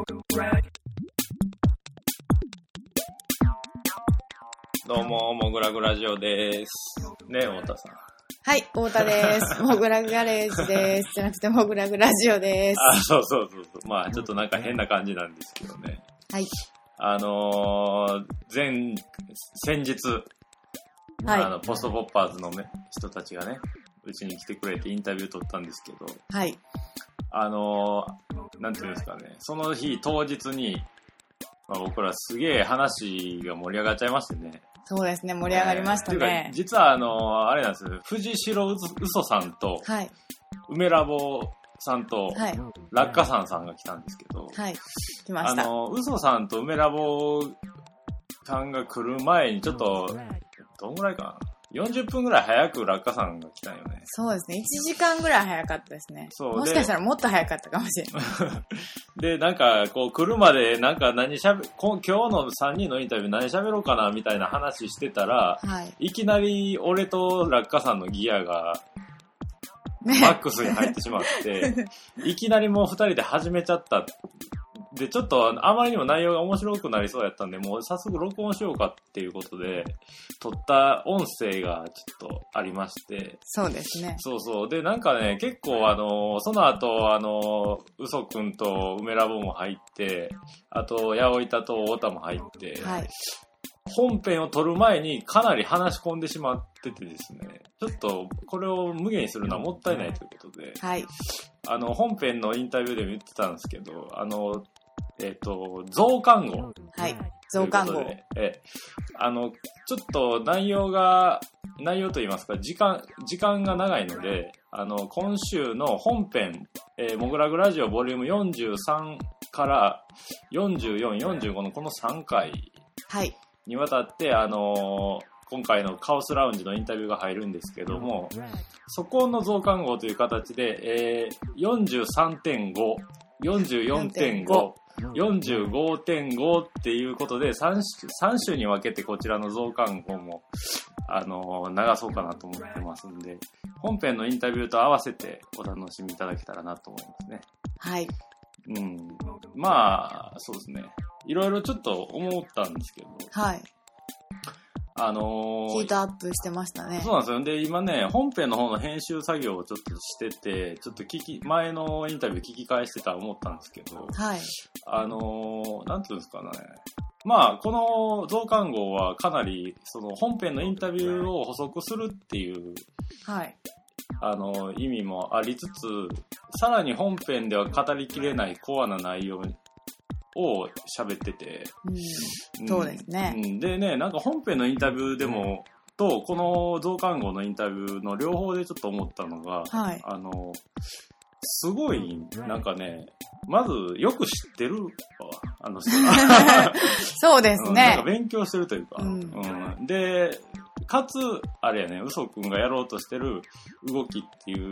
どうも、もぐらぐラジオです。ねえ、太田さん。 はい、太田です。もぐらぐガレージです。じゃなくて、もぐらぐラジオです。 あ、そう。まあ、ちょっとなんか変な感じなんですけどね。 はい。 先日、 はい、 ポストポッパーズの人たちがね、うちに来てくれてインタビュー取ったんですけど、 はい。 なんていうんですかね、その日当日に、僕らすげえ話が盛り上がっちゃいましてね。 そうですね、盛り上がりましたね。 っていうか、実はあれなんですよ、藤代嘘さんと、 はい、 梅ラボさんと、 はい、 落下さんさんが来たんですけど、 はい、来ました。 嘘さんと梅ラボさんが来る前にちょっと、どんぐらいかな、40分ぐらい早く落下さんが来たんよね。 そうですね、1時間ぐらい早かったですね。 そうもしかしたらもっと早かったかもしれない。 で、なんか、こう、来るまで、なんか今日の3人のインタビュー何喋ろうかな、みたいな話してたら、 はい。 いきなり俺と落下さんのギアが、 ね、 マックスに入ってしまって、いきなりもう2人で始めちゃった。で、ちょっとあまりにも内容が面白くなりそうやったんで、もう早速録音しようかっていうことで、撮った音声がちょっとありまして。 そうですね。 そう。で、なんかね、結構その後、嘘くんと梅ラボも入って、あと、八百板と太田も入って、 はい。 本編を撮る前にかなり話し込んでしまっててですね、ちょっとこれを無限にするのはもったいないということで、 はい。 本編のインタビューでも言ってたんですけど、増刊号。 はい。増刊号。 ちょっと内容といいますか、時間が長いので、今週の本編、もぐらぐラジオボリューム43から44、45のこの3回にわたって、今回のカオスラウンジのインタビューが入るんですけども、そこの増刊号という形で、43.5、44.5、45.5 っていうことで3週に分けてこちらの増刊号も流そうかなと思ってますんで、本編のインタビューと合わせてお楽しみいただけたらなと思いますね。 はい。 まあそうですね、いろいろちょっと思ったんですけど、 はい。ヒートアップしてましたね。 そうなんですよ。で、今ね、本編の方の編集作業をちょっとしてて、ちょっと前のインタビュー聞き返してたら思ったんですけど、 はい。 なんていうんですかね。まあ、この増刊号はかなり、その本編のインタビューを補足するっていう、 はい。 意味もありつつ、さらに本編では語りきれないコアな内容を喋ってて、 そうですね。 でね、なんか本編のインタビューでも、と、この増刊号のインタビューの両方でちょっと思ったのが、 はい。 すごい、なんかね、まずよく知ってるわ、人。 そうですね。 なんか勉強してるというか。で、かつ、あれやね、嘘くんがやろうとしてる動きっていう、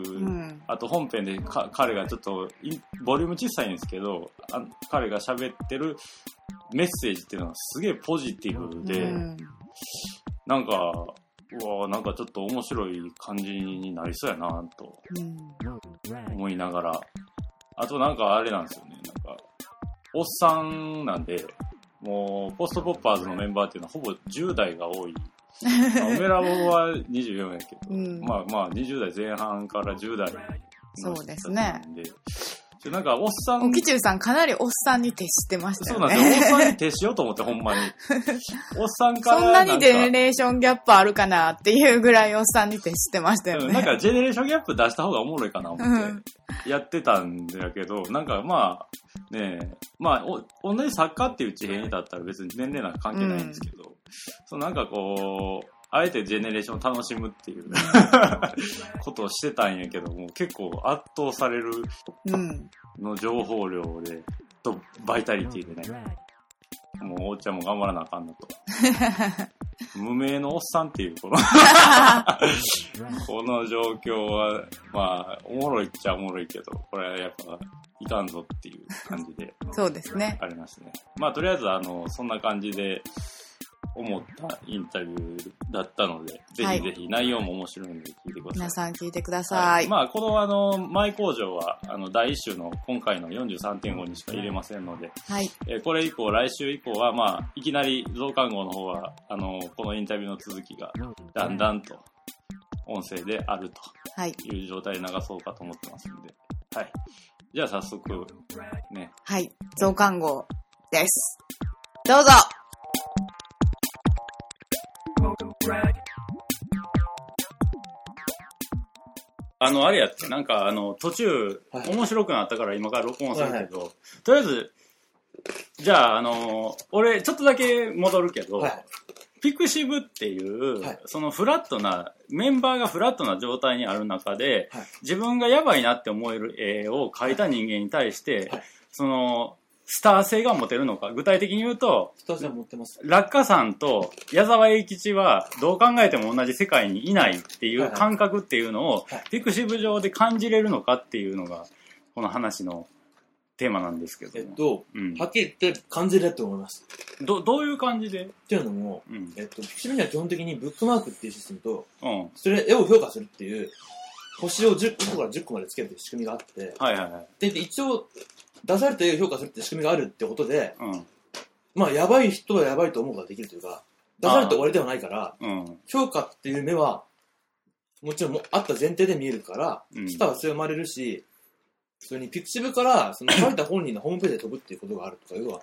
あと本編で彼がちょっと、ボリューム小さいんですけど、彼が喋ってるメッセージっていうのはすげえポジティブで、なんかちょっと面白い感じになりそうやなと思いながら、あとなんかあれなんですよね、なんか、おっさんなんで、もうポストポッパーズのメンバーっていうのはほぼ10代が多い。梅ラボは24やけど、まあ20代前半から10代の人たちなんで、なんかおっさん、 キチュウさんかなりおっさんに徹してましたよね。 そうなんですよ。おっさんに徹しようと思ってほんまに。おっさんからそんなにジェネレーションギャップあるかなっていうぐらいおっさんに徹してましたよね。 なんかジェネレーションギャップ出した方がおもろいかな思ってやってたんだけど、なんかまあねえ、まあ同じ作家っていう地平に立ったら別に年齢なんか関係ないんですけど、そうなんかこうあえてジェネレーションを楽しむっていうことをしてたんやけども、結構圧倒されるの情報量でとバイタリティでね、もうおっちゃんも頑張らなあかんなと。無名のおっさんっていうこのこの状況はまあおもろいっちゃおもろいけど、これはやっぱいかんぞっていう感じでそうですね、 ありますね。まあとりあえずそんな感じで思ったインタビューだったので、ぜひぜひ内容も面白いので聞いてください。 皆さん聞いてください。 まあ、この前工場は、第1週の今回の 43.5 にしか入れませんので、これ以降、来週以降は、まあ、いきなり増刊号の方は、このインタビューの続きが、だんだんと、音声であるという状態で流そうかと思ってますんで、はい。じゃあ早速、ね。 はい。増刊号です。どうぞ。 あれやって、なんか途中、面白くなったから今から録音するけど、とりあえず、じゃあ俺、ちょっとだけ戻るけど、ピクシブっていう、そのフラットな、メンバーがフラットな状態にある中で、自分がやばいなって思える絵を描いた人間に対して、その、スター性が持てるのか。具体的に言うと、 スター性持ってます。 落下さんと矢沢永吉はどう考えても同じ世界にいないっていう感覚っていうのを、ピクシブ上で感じれるのかっていうのが、この話のテーマなんですけど。 はっきり言って感じれると思います。 どういう感じでっていうのも、ピクシブには基本的にブックマークっていうシステムと、それ絵を評価するっていう、星を10個から10個までつけるっていう仕組みがあって、で、一応、出された絵を評価するって仕組みがあるってことで、まあ、やばい人はやばいと思うことができるというか、出されて終わりではないから、評価っていう目は、もちろんあった前提で見えるから、スターは強まれるし、それにピクシブから、その書いた本人のホームページで飛ぶっていうことがあるとか、要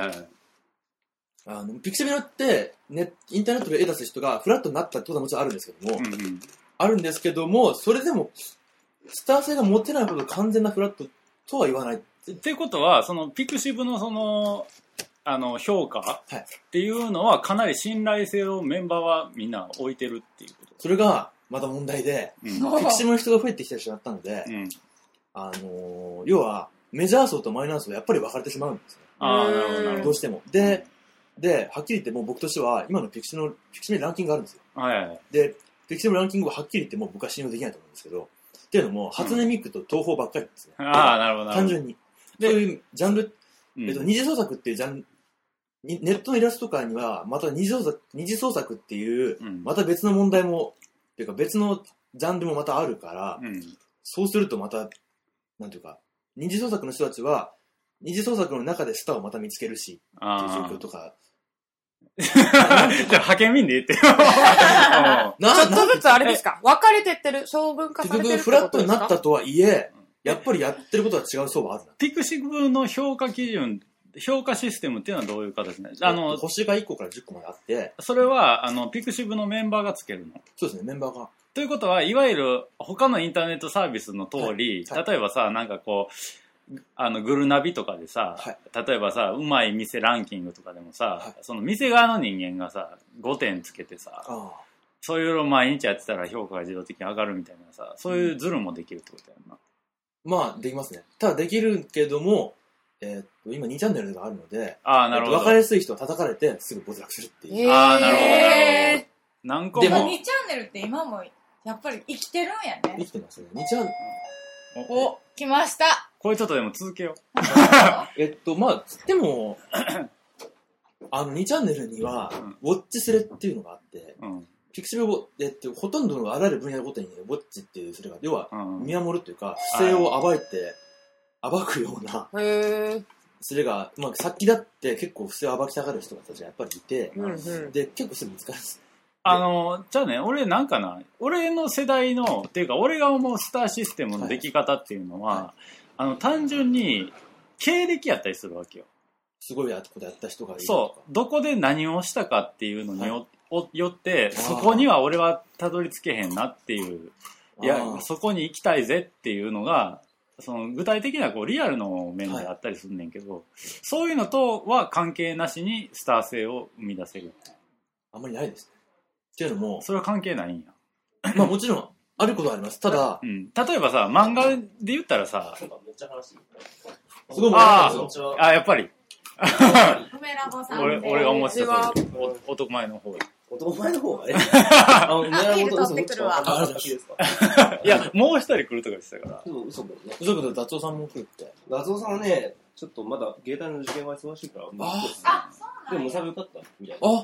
は、ピクシブによって、インターネットで絵出す人がフラットになったってことはもちろんあるんですけども、あるんですけども、それでも、スター性が持てないほど完全なフラットとは言わない。 っていうことは、そのピクシブのその、評価っていうのはかなり信頼性をメンバーはみんな置いてるっていうこと。 それがまた問題で、ピクシブの人が増えてきてしまったので、要はメジャー層とマイナー層がやっぱり分かれてしまうんですね。 なるほどなるほど。 どうしても。で、はっきり言ってもう僕としては今のピクシブにランキングがあるんですよ。で、ピクシブのランキングははっきり言ってもう僕は信用できないと思うんですけど、っていうのも初音ミクと東宝ばっかりなんですね。 なるほど。 単純に。そういうジャンル、二次創作っていうジャンル、ネットのイラスト界には、また二次創作っていう、また別の問題も、っていうか別のジャンルもまたあるから、そうするとまた、なんていうか、二次創作の人たちは、二次創作の中でスターをまた見つけるし、っていう状況とか。 じゃあ、派遣民で言ってよ。ちょっとずつあれですか分かれてってる、小分化されてるってことですか？ 結局フラットになったとはいえ、やっぱりやってることは違う層はあるな。 ピクシブの評価基準、評価システムっていうのはどういう形なんですか？ 星が1個から10個まであって。 それは、ピクシブのメンバーがつけるの？ そうですね、メンバーが。 ということは、いわゆる他のインターネットサービスの通り、例えばさ、なんかこう、グルナビとかでさ、例えばさ、うまい店ランキングとかでもさ、その店側の人間がさ、5点つけてさ、そういうのを毎日やってたら評価が自動的に上がるみたいなさ、そういうズルもできるってことやんな。 まあ、できますね。ただできるけども、今2チャンネルがあるので、 なるほど。 分かりやすい人は叩かれてすぐ没落するっていう。 なるほど。何個も。 でも2チャンネルって今もやっぱり生きてるんやね。 生きてますね。2チャンネル。 お、来ました。 これちょっとでも続けよう。まあ、でも、2チャンネルには、ウォッチスレっていうのがあって、ピクシブほとんどのあらゆる分野ごとに、ウォッチっていう、それが、要は、見守るというか、不正を暴くような、それが、まあ、さっきだって結構不正を暴きたがる人たちがやっぱりいて、で、結構すぐ見つかるんです。 じゃあね、俺の世代の、っていうか、俺が思うスターシステムの出来方っていうのは、単純に、経歴やったりするわけよ。 すごいことやった人がいる。 そう。どこで何をしたかっていうのによって、そこには俺はたどり着けへんなっていう、いや、そこに行きたいぜっていうのが、その具体的なリアルの面であったりするねんけど、そういうのとは関係なしにスター性を生み出せる。 あんまりないですね。っていうのも、 それは関係ないんや。 まあもちろん、あることはあります。ただ、 例えばさ、漫画で言ったらさ、すごいやっぱり。 梅ラボさん俺が思ってたと男前の方。 男前の方がね。 ビール取ってくるわ。 いや、もう一人来るとか言ってたから。 嘘だとダツオさんも来るって。 ダツオさんはね、ちょっとまだ芸大の受験は忙しいから。 あ、そうなんだ。 でも、むさび受かったみたいな。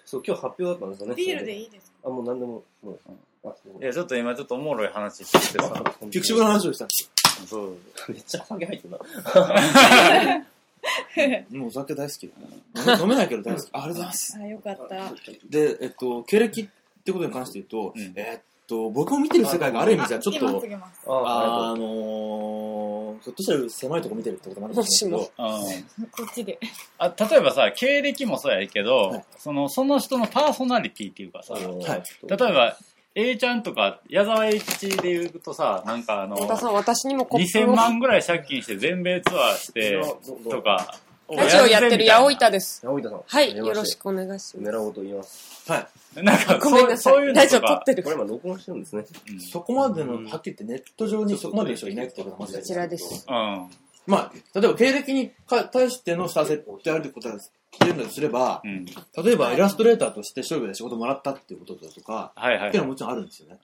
そう、今日発表だったんですよね。 ビールでいいですか？ あ、もう何でも。 いや、ちょっと今ちょっとおもろい話してさ。 ピクシブの話をした。 そう。 めっちゃ酒入ってるな。もうお酒大好き。飲めないけど大好き。ありがとうございます。 あ、よかった。で、 経歴ってことに関して言うと、僕も見てる世界がある意味じゃちょっと、ひょっとしたら狭いとこ見てるってこともあるんですけど、こっちで。 例えばさ、経歴もそうやけど、その人のパーソナリティっていうかさ、例えば、A ちゃんとか、矢沢永吉で言うとさ、なんか私にも 2000万ぐらい借金して全米ツアーして、とか、 ラジオやってる八百板です。 八百板さん。 はい、よろしくお願いします。 狙おうと言います。はい。 なんか、 ごめんなさい。 そういうのラジオ撮ってる。 これ今録音してるんですね。そこまでの、はっきり言ってネット上にそこまでの人いないってことがまずこちらです。 まあ、例えば経歴に対しての差設ってあるってことは、っていうのとすれば、例えばイラストレーターとして勝負で仕事もらったっていうことだとか、っていうのはもちろんあるんですよね。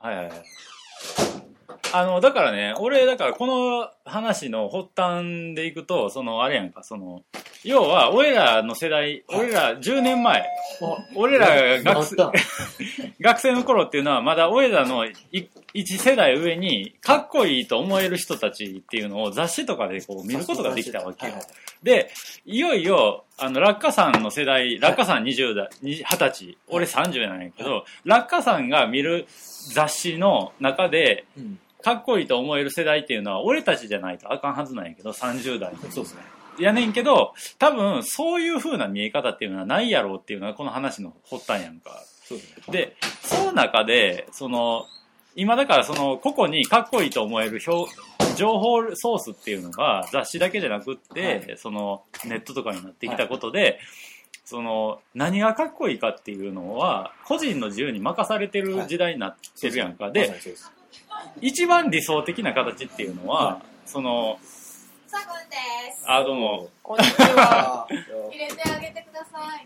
だからね、だからこの話の発端でいくと、あれやんか、要は、俺らの世代、俺ら10年前、俺らが学生の頃っていうのは、まだ俺らの1世代上に、かっこいいと思える人たちっていうのを雑誌とかでこう見ることができたわけよ。で、いよいよ、落下さんの世代、落下さん20歳、俺30なんやけど、落下さんが見る雑誌の中で、かっこいいと思える世代っていうのは、俺たちじゃないとあかんはずなんやけど、30代。 そうですね。 やねんけど、多分、そういう風な見え方っていうのはないやろうっていうのが、この話の発端やんか。 そうですね。 で、その中で、今だから個々にかっこいいと思える情報ソースっていうのが雑誌だけじゃなくって、ネットとかになってきたことで、何がかっこいいかっていうのは、個人の自由に任されてる時代になってるやんか。で、一番理想的な形っていうのは、 さくんです。 あ、どうも。 こんにちは。 入れてあげてください。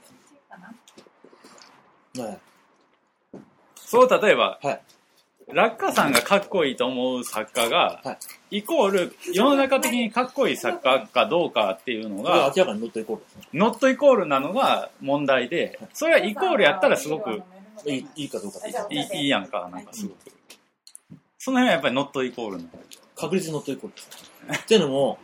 そう、例えば、落下さんがかっこいいと思う作家が、イコール、世の中的にかっこいい作家かどうかっていうのが、 明らかにノットイコールですね。 ノットイコールなのが問題で、それはイコールやったらすごくいいかどうかっていいやんか、なんかすごく。その辺はやっぱりノットイコールなの。 確実にノットイコールです。っていうのも、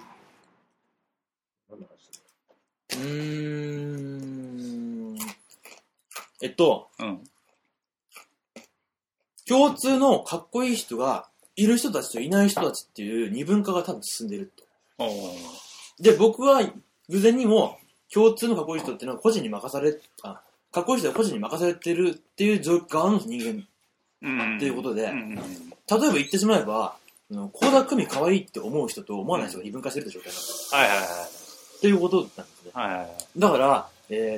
共通のかっこいい人がいる人たちといない人たちっていう二分化が多分進んでると。で、僕は偶然にも共通のかっこいい人っていうのは個人に任され、かっこいい人は個人に任されてるっていう側の人間っていうことで、例えば言ってしまえば、倖田來未可愛いって思う人と思わない人が二分化してるって状態なんです。っていうことなんですね。だから、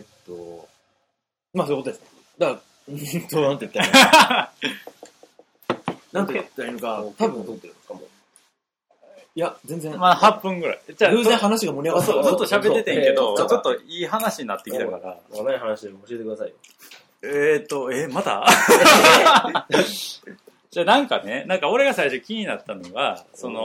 まあそういうことですね。だから、なんて言ったらいいのか。なんて言ったらいいのか、多分撮ってるのかも。いや、全然。 まあ8分ぐらい。 じゃあ、偶然話が盛り上がった。 ずっと喋っててんけど、ちょっといい話になってきたから。 ない話でも教えてくださいよ。 またじゃあなんかね、なんか俺が最初気になったのが、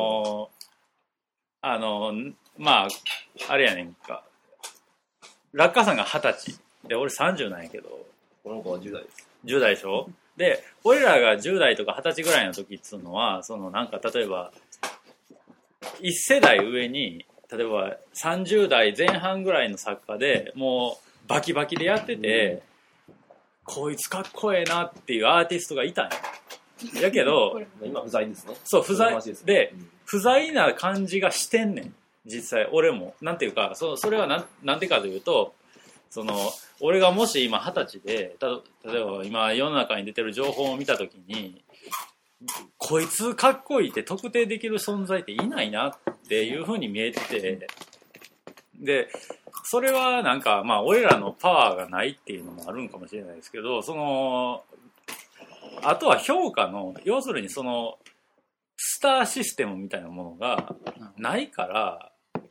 まあ、あれやねんか。落下さんが20歳。で、俺30なんやけど。 この子は10代です。 10代でしょ？で、俺らが10代とか20歳ぐらいの時っつうのは、なんか例えば、1世代上に、例えば30代前半ぐらいの作家で、もうバキバキでやってて、こいつかっこええなっていうアーティストがいたんや。やけど、 今不在ですね。 そう、不在。で、不在な感じがしてんねん。実際、俺も。なんていうか、それはなんてかというと、俺がもし今20歳で、例えば今世の中に出てる情報を見たときに、こいつかっこいいって特定できる存在っていないなっていう風に見えてて、で、それはなんか、まあ俺らのパワーがないっていうのもあるんかもしれないですけど、あとは評価の、要するにスターシステムみたいなものがないから、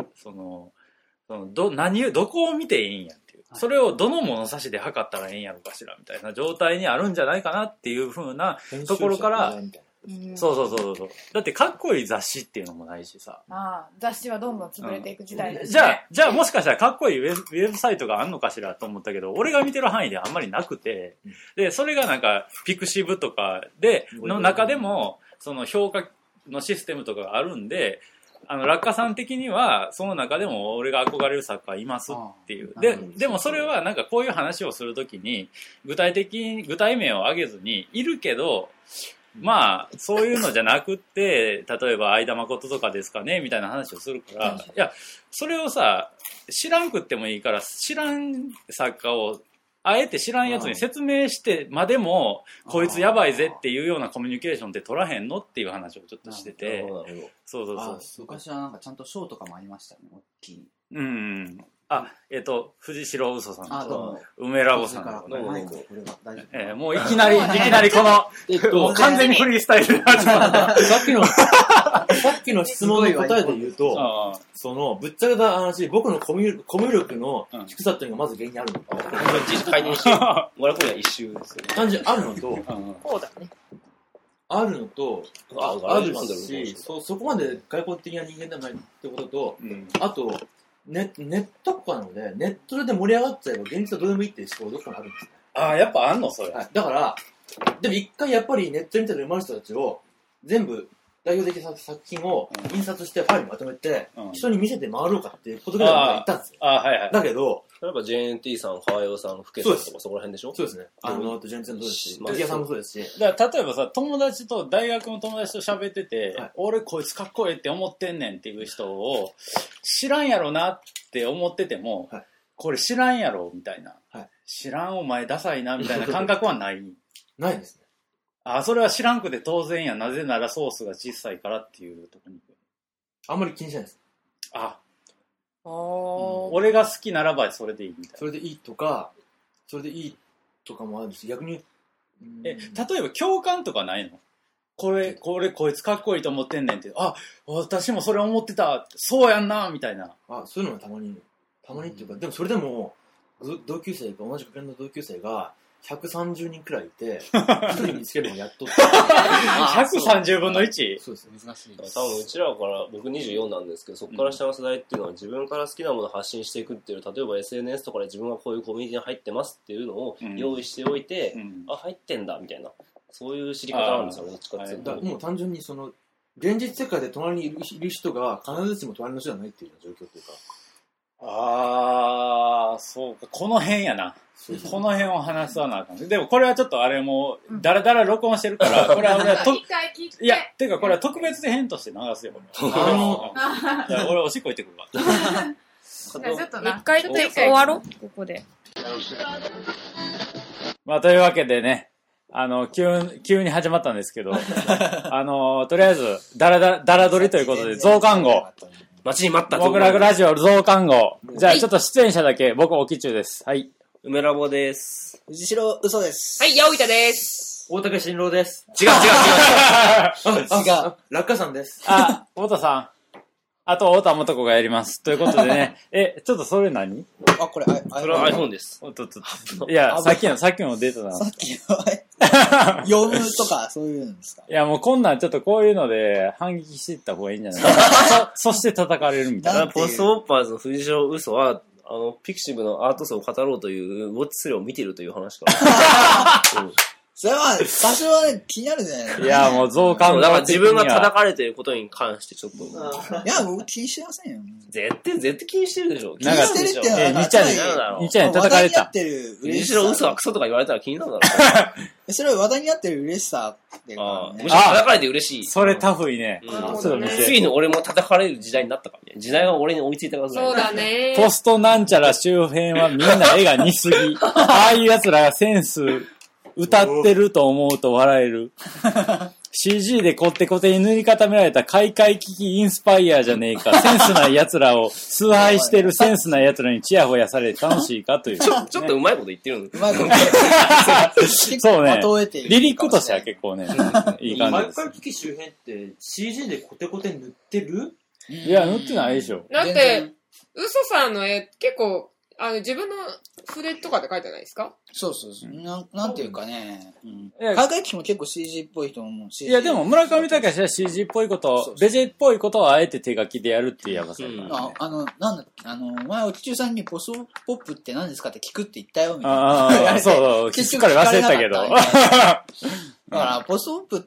どこを見ていいんやっていう。それをどの物差しで測ったらええんやろかしらみたいな状態にあるんじゃないかなっていう風なところから、 そう。だってかっこいい雑誌っていうのもないしさ。 雑誌はどんどん潰れていく時代ですね。じゃあもしかしたらかっこいいウェブサイトがあんのかしらと思ったけど、俺が見てる範囲ではあんまりなくて、で、それがなんか、ピクシブとかで、の中でも、その評価のシステムとかがあるんで、落下さん的には、その中でも俺が憧れる作家いますっていう。でもそれはなんかこういう話をするときに、具体名を挙げずに、いるけど、まあ、そういうのじゃなくって、例えば相田誠とかですかね、みたいな話をするから、いや、それをさ、知らんくってもいいから、知らん作家を、あえて知らんやつに説明してまでも、こいつやばいぜっていうようなコミュニケーションって取らへんのっていう話をちょっとしてて。そう。 昔はなんかちゃんとショーとかもありましたね、大きい。 藤代嘘さんと、梅ラボさんとかね。 もういきなりこの、もう完全にフリースタイルになっちまった。 さっきの質問の答えで言うと、ぶっちゃけた話、僕のコミュ力の低さっていうのがまず原因にあるの。 回転して、もらうことは一周ですよね。 単純にあるのと、 こうだね。 あるのと、あるし、そこまで外交的な人間ではないってことと、あと、ネットとかなので、ネットで盛り上がっちゃえば現実はどうでもいいっていう思考がどっかにあるんですね。 やっぱあんのそれ。 はい。だから、でも一回やっぱりネットに見たら生まれる人たちを、全部代表的な作品を印刷してファイルにまとめて、人に見せて回ろうかっていうことぐらい言ったんですよ。だけど、 例えば JNT さん、川代さん、福家さんとかそこら辺でしょ？ そうですね。JNT さんもそうですし、竹谷さんもそうですし。 だから例えばさ、大学の友達と喋ってて、俺こいつかっこいいって思ってんねんっていう人を、知らんやろなって思ってても、これ知らんやろみたいな。知らんお前ダサいなみたいな感覚はない。 ないですね。 それは知らんくて当然や。なぜならソースが小さいからっていうところに。 あんまり気にしないです。 俺が好きならばそれでいいみたいな。 それでいいとかもあるし、逆に。 例えば共感とかないの？こいつかっこいいと思ってんねんって。私もそれ思ってた。そうやんなみたいな。 そういうのがたまにっていうか、でもそれでも、同級生が、同じ学年の同級生が、130人くらいいて、1人見つけるのをやっとって。 130分の 1？ そうです。珍しい。 多分うちらから、僕24なんですけど、そこから下の世代っていうのは自分から好きなものを発信していくっていう、例えば SNS とかで自分がこういうコミュニティに入ってますっていうのを用意しておいて、入ってんだみたいな、そういう知り方なんですよね、どっちかっていうと。 もう単純に現実世界で隣にいる人が必ずしも隣の人じゃないっていう状況というか。 そうか。この辺やな。この辺を話さなあかん。でもこれはちょっとあれもだらだら録音してるから、これは俺はいや、てかこれは特別編として流すよ。俺おしっこ行ってくるわ。 ちょっとな。 一回終わろうここで。 というわけでね、急に始まったんですけど、とりあえず、だら撮りということで、増刊号。 待ちに待った僕らラジオ増刊号。じゃあちょっと出演者だけ、僕、沖中です。はい。 梅ラボです。 藤代嘘です。 はい、八百板です。 大竹新郎です。 違う。 落下さんです。 太田さん。あと、太田元子がやります。ということでね、ちょっとそれ何？ これ、 それは iPhone です。 いや、さっきのデータだな。 さっきの、読むとか、そういうんですか？ いや、もうこんなんちょっとこういうので反撃していった方がいいんじゃないか。そして叩かれるみたいな。 ポストオッパーズの藤代嘘は、ピクシブのアート層を語ろうというウォッチスレを見ているという話から。 それは、多少はね、気になるじゃないですか。 いや、もう増刊号だから自分が叩かれていることに関してちょっと。 いや、僕気にしてませんよ。 絶対気にしてるでしょ。 気にしてるってのは、 にちゃんに叩かれた。 藤代嘘はクソとか言われたら気になるだろ。 それは話題になってる嬉しさってむしろ叩かれて嬉しい。 それタフいね。 次の俺も叩かれる時代になったからね。時代が俺に追いついたからそうだね。 ポストなんちゃら周辺はみんな絵が似すぎ。ああいう奴らがセンス、歌ってると思うと笑える。CG でコテコテに塗り固められた開会危機インスパイアじゃねえか。センスない奴らを崇拝してるセンスない奴らにチヤホヤされて楽しいかという、ね。 ちょっとうまいこと言ってるの。 うまいことそうね。リリックとしては結構ね、いい感じです。 開会危機周辺って CG でコテコテ塗ってる？ いや、塗ってないでしょ。 だって、嘘さんの絵結構、 自分の筆とかで書いてないですか？ そうそうそう。なんていうかね、海外機も結構 CG っぽい人も思うし。 いや、でも村上隆は CG っぽいこと、ベジェっぽいことをあえて手書きでやるっていうやばさ。 なんだっけ、前、おちちゅうさんにポストポップって何ですかって聞くって言ったよ、みたいな。 ああ、そう、しっかり忘れたけど。だから、ポストポップって、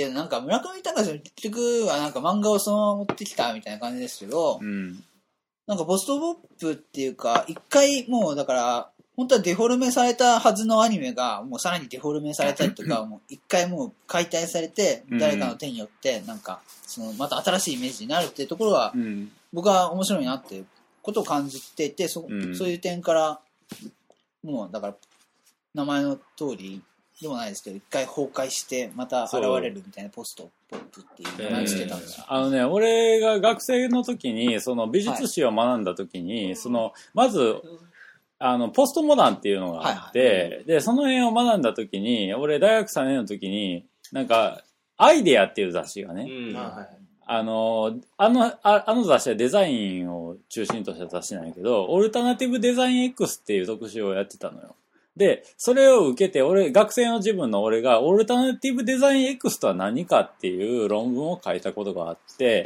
なんか村上隆は結局はなんか漫画をそのまま持ってきたみたいな感じですけど、なんかポストポップっていうか、一回もうだから、本当はデフォルメされたはずのアニメが、もうさらにデフォルメされたりとか、もう一回もう解体されて、誰かの手によって、なんか、また新しいイメージになるっていうところは、僕は面白いなっていうことを感じていて、そういう点から、もうだから、名前の通りでもないですけど、一回崩壊して、また現れるみたいなポストポップっていう名前つけたんですよ。 俺が学生の時に、美術史を学んだ時に、まず、ポストモダンっていうのがあって、で、その辺を学んだ時に、俺大学3年の時に、なんか、アイデアっていう雑誌がね、あの雑誌はデザインを中心とした雑誌なんやけど、オルタナティブデザイン X っていう特集をやってたのよ。で、それを受けて、学生の自分の俺が、オルタナティブデザイン X とは何かっていう論文を書いたことがあって、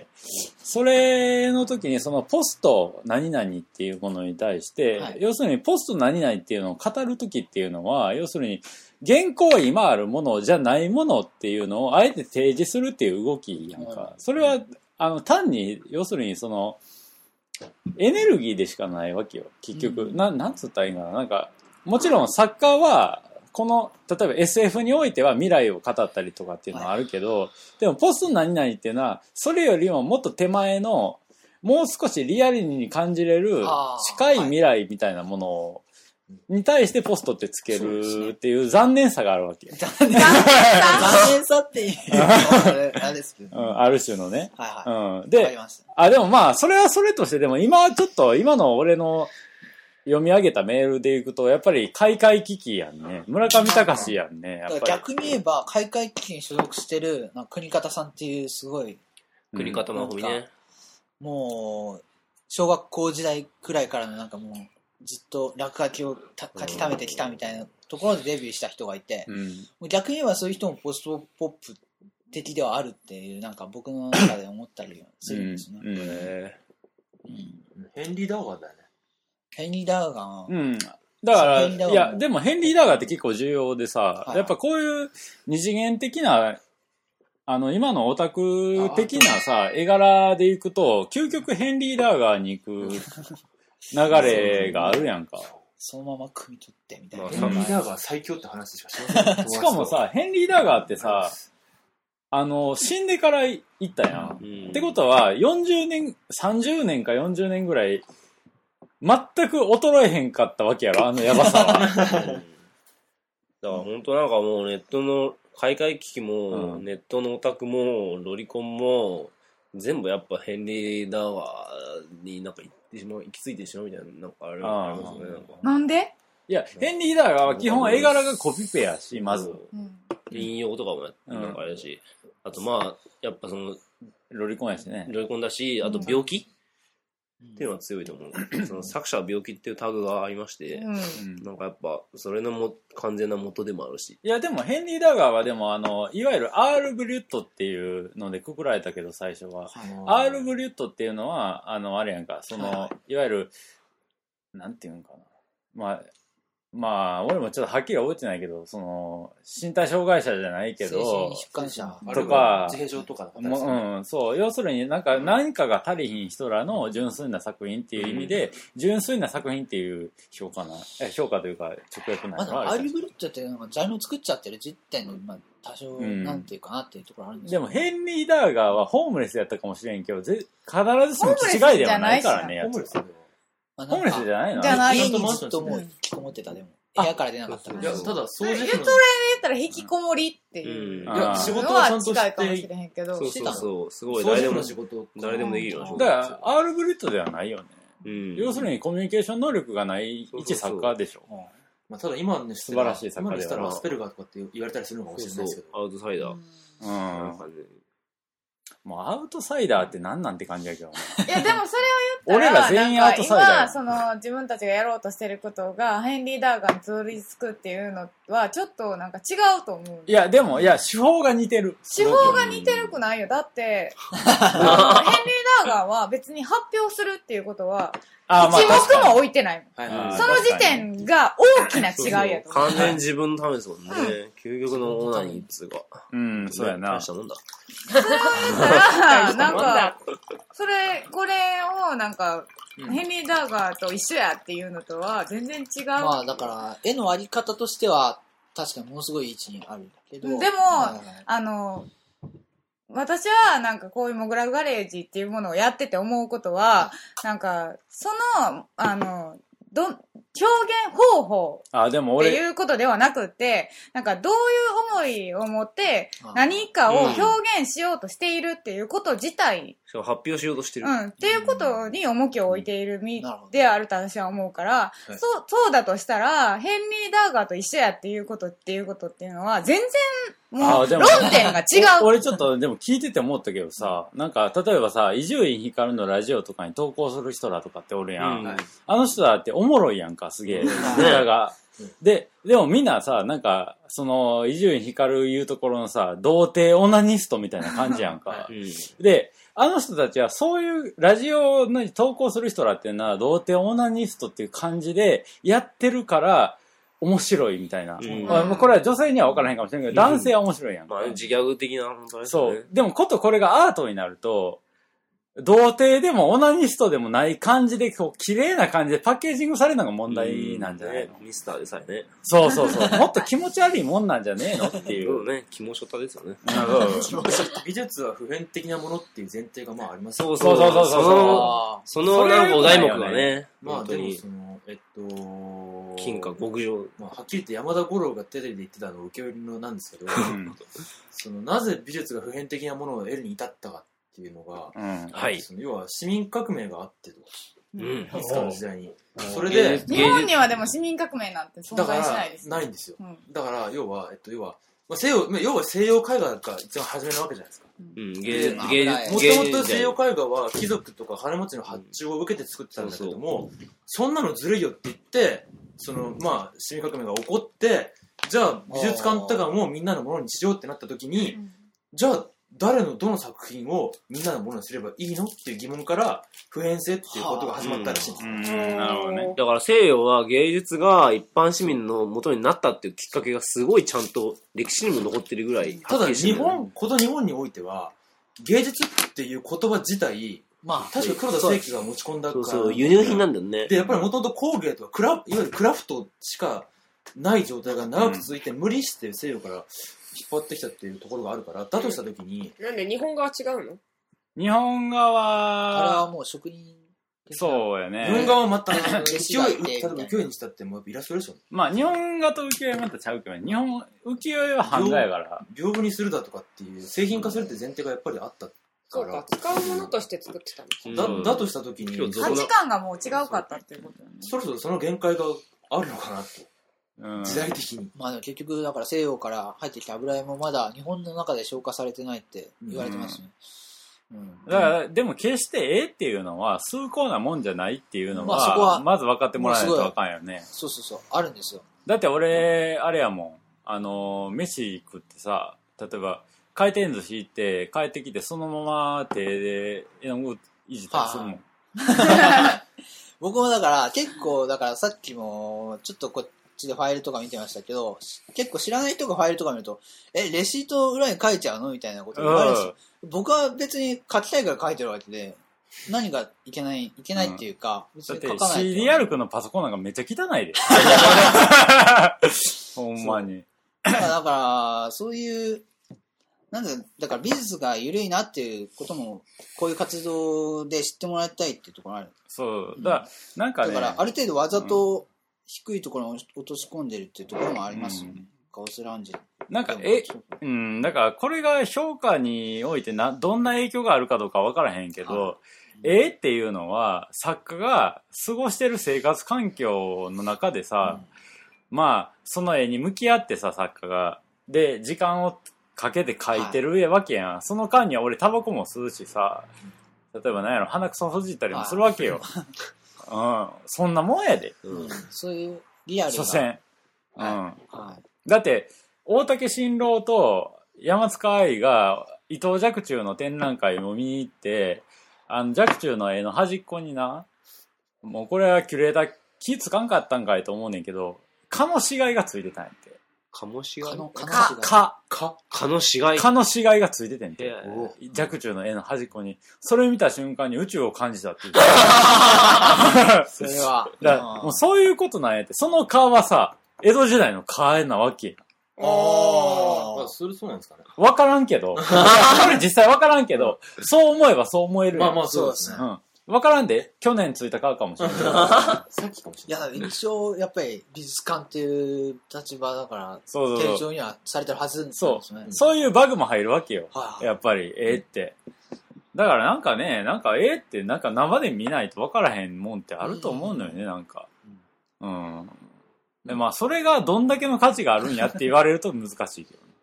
それの時にポスト何々っていうものに対して、要するにポスト何々っていうのを語る時っていうのは、要するに、現行今あるものじゃないものっていうのをあえて提示するっていう動きやんか。それは、単に、要するにエネルギーでしかないわけよ。結局。なんつったらいいんかな。なんか、もちろん作家は、例えば SF においては未来を語ったりとかっていうのはあるけど、でもポスト何々っていうのは、それよりももっと手前の、もう少しリアルに感じれる近い未来みたいなものに対してポストってつけるっていう残念さがあるわけ。 残念さっていうのはあれですけど。 ある種のね。 で、 でもまあ、それはそれとして、でも今の俺の、読み上げたメールでいくと、やっぱり開会危機やんね。村上隆やんね。やっぱり逆に言えば、開会危機に所属してる、国方さんっていうすごい。 国方まほみね。 もう、小学校時代くらいからのもう、ずっと落書きを書き溜めてきたみたいなところでデビューした人がいて、逆に言えばそういう人もポストポップ的ではあるっていう、僕の中で思ったりするんですね。 ヘンリー・ダーガーだよね。 ヘンリー・ダーガー。 だから、いや、でもヘンリー・ダーガーって結構重要でさ、やっぱこういう二次元的な、今のオタク的なさ、絵柄でいくと、究極ヘンリー・ダーガーに行く流れがあるやんか。 そのまま汲み取ってみたいな。 ヘンリー・ダーガー最強って話しかしません。 しかもさ、ヘンリー・ダーガーってさ、死んでから行ったやん。ってことは、30年か40年ぐらい、全く衰えへんかったわけやろ、やばさは。だから本当もうネットの開会機器も、ネットのオタクも、ロリコンも、全部やっぱヘンリー・ダーガーに行き着いてしまうみたいな、ありますね。 なんで？ いや、ヘンリー・ダーガーは基本絵柄がコピペやし、まず。 引用とかもあれだし、あとやっぱロリコンやしね。 ロリコンだし、あと病気っていうのは強いと思う。作者は病気っていうタグがありまして、やっぱ、それの完全な元でもあるし。いや、でもヘンリー・ダーガーはでもいわゆるアール・ブリュットっていうのでくくられたけど、最初は。アール・ブリュットっていうのは、あれやんか、いわゆる、なんていうんかな。まあ、俺もちょっとはっきり覚えてないけど、身体障害者じゃないけど、 疾患者とか、 自閉症とかそう、要するに何かが足りひん人らの純粋な作品っていう意味で、純粋な作品っていう評価というか、直訳なのアールブリットってジャンルを作っちゃってる時点で、多少、なんていうかなっていうところあるんですでも、ヘンリー・ダーガーはホームレスやったかもしれんけど、必ずしも気違いではないからね、やつ。ホームレスじゃないの？ じゃない。 家にずっともう引きこもってた、でも。部屋から出なかった。 いや、ただ、掃除それで言ったら引きこもりっていう。いや、仕事はちゃんと近いかもしれへんけど。 そう、すごい、 誰でも仕事。 誰でもできるような仕事。だから、アール・ブリットではないよね。要するにコミュニケーション能力がない一作家でしょ。 ただ今ね、 素晴らしい作家では。スペルガーとかって言われたりするのかもしれないですけど。 アウトサイダー。 もうアウトサイダーって何なんて感じやけどね。 いや、でもそれを言っ俺ら全員アウトサイダー。今、その、自分たちがやろうとしてることが、ヘンリー・ダーガーに通り着くっていうのは、ちょっとなんか違うと思う。 いや、でも、手法が似てる。 手法が似てるくないよ。だって、ヘンリー・ダーガーは別に発表するっていうことは、一目も置いてないもん。その時点が大きな違いやと思う。 完全自分のためですもんね。究極のオナニーっつうか。 そうやな。 大したもんだ。 それだったら、なんか、これをなんか、ヘンリー・ダーガーと一緒やっていうのとは全然違う。 まあだから、絵のあり方としては、確かにものすごい位置にあるけど。 でも、私はなんかこういうモグラガレージっていうものをやってて思うことは、なんか、その、表現方法っていうことではなくて、なんかどういう思いを持って何かを表現しようとしているっていうこと自体、 発表しようとしてる。 っていうことに重きを置いている身であると私は思うから、そうだとしたら、ヘンリー・ダーガーと一緒やっていうことっていうのは、全然、もう、論点が違う。 俺ちょっと、でも聞いてて思ったけどさ、なんか、例えばさ、伊集院光のラジオとかに投稿する人らとかっておるやん。あの人らっておもろいやんか、すげえ。ネタが。でもみんなさ、なんか、その、伊集院光言うところのさ、童貞オナニストみたいな感じやんか。で、あの人たちはそういうラジオに投稿する人らっていうのは、童貞オナニストっていう感じでやってるから、面白いみたいな。これは女性には分からへんかもしれないけど、男性は面白いやんか。 自ギャグ的な本当ですね。 そう。でもこれがアートになると、童貞でもオナニストでもない感じで、こう、綺麗な感じでパッケージングされるのが問題なんじゃないの？ ミスターでさえね。 そう。もっと気持ち悪いもんなんじゃねえのっていう。 そうね。気持ちょたですよね。 美術は普遍的なものっていう前提がまあありますよね。 そう。そのなんかお題目がね。 まあでもその、 金貨極上。 まあはっきり言って山田五郎がテレビで言ってたの受け売りのなんですけど、そのなぜ美術が普遍的なものを得るに至ったかっていうのが、要は市民革命があってと。いつかの時代に。それで、 日本にはでも市民革命なんて存在しないです。 ないんですよ。だから要は西洋絵画が一番初めなわけじゃないですか。もともと西洋絵画は貴族とか金持ちの発注を受けて作ってたんだけども、そんなのずるいよって言って、そのまあ市民革命が起こって、じゃあ美術館とかもみんなのものにしようってなった時に、じゃあどの作品をみんなのものにすればいいのっていう疑問から普遍性っていうことが始まったらしいんですよ。 なるほどね。 だから西洋は芸術が一般市民の元になったっていうきっかけがすごいちゃんと歴史にも残ってるぐらい。 ただ日本においては芸術っていう言葉自体、まあ確か黒田清輝が持ち込んだから、 そう輸入品なんだよね。 でやっぱりもともと工芸とかいわゆるクラフトしかない状態が長く続いて、無理して西洋から引っ張ってきたっていうところがあるから、だとしたときに。 なんで日本側違うの？ 日本側あれはもう職人。 そうやね。 日本側はまた、例えば浮世絵にしたってもうイラストレーション。 まあ日本画と浮世絵はまたちゃうけどね。浮世絵は版画やから。 屏風にするだとかっていう、製品化するって前提がやっぱりあったから。 そうか、使うものとして作ってたの。だとしたときに。 価値観がもう違うかったっていうことだね。 そろそろその限界があるのかなと。時代的に。 まあでも結局だから西洋から入ってきた油絵もまだ日本の中で消化されてないって言われてますね。 だからでも決して絵っていうのは崇高なもんじゃないっていうのはまず分かってもらえないとあかんよね。 そうあるんですよ。 だって俺あれやもん飯食ってさ、例えば回転寿司行って帰ってきてそのまま手で絵の具いじったりするもん。 僕もだから結構だからさっきもちょっとこっちでファイルとか見てましたけど、結構知らない人がファイルとか見るとレシート裏に書いちゃうのみたいなこと言われるし、僕は別に書きたいから書いてるわけで、何がいけないっていうか、別に書かない。 CD 歩くのパソコンなんかめっちゃ汚いで。ほんまに。 だからそういうだから美術が緩いなっていうこともこういう活動で知ってもらいたいっていうところある。 そうなんかね、 だからある程度わざと低いところに落とし込んでるっていうところもありますよね。カオスラウンジなんかだからこれが評価においてどんな影響があるかどうかわからへんけど、絵っていうのは作家が過ごしてる生活環境の中でさ、まあその絵に向き合ってさ、作家がで時間をかけて描いてるわけやん。その間には俺タバコも吸うしさ、 例えば何やろ、鼻くそほじったりもするわけよ。うん。そんなもんやで。 そういうリアルな。 所詮。うん。だって、大竹新郎と山塚愛が伊藤若冲の展覧会を見に行って、若冲の絵の端っこにな、もうこれはキュレーター気つかんかったんかいと思うねんけど、蚊の死骸がついてたんやって。 蚊の死骸？ 蚊の死骸？蚊の死骸がついててんて。若冲の絵の端っこに。それ見た瞬間に宇宙を感じたって言って。それは。もうそういうことなんやって。その蚊はさ、江戸時代の蚊なわけ。 それそうなんですかね。 わからんけど。これ実際わからんけど、そう思えばそう思える。 まあまあそうですね。 わからんで、去年ついた蚊かもしれない。 さっきかもしれない。いや、一応、やっぱり美術館っていう立場だから、提供にはされてるはずなんですね。 そういうバグも入るわけよ。やっぱり、って。だからなんかね、なんかってなんか生で見ないとわからへんもんってあると思うのよね、なんか。うん。で、まあ、それがどんだけの価値があるんやって言われると難しいけどね。